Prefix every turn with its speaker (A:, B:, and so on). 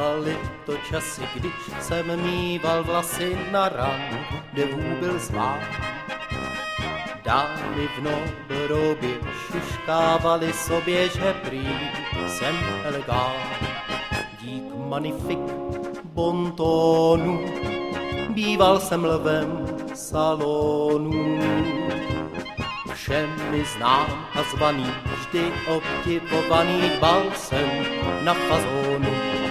A: Bývaly to časy, když jsem mýval vlasy na randevu byl zván. Dámy v novodobě šuškávali sobě, že prý jsem elegant. Dík magnifik bontónu býval jsem lvem salonu. Všemi znám a zvaný, vždy obdivovaný, dbal jsem na fazónu.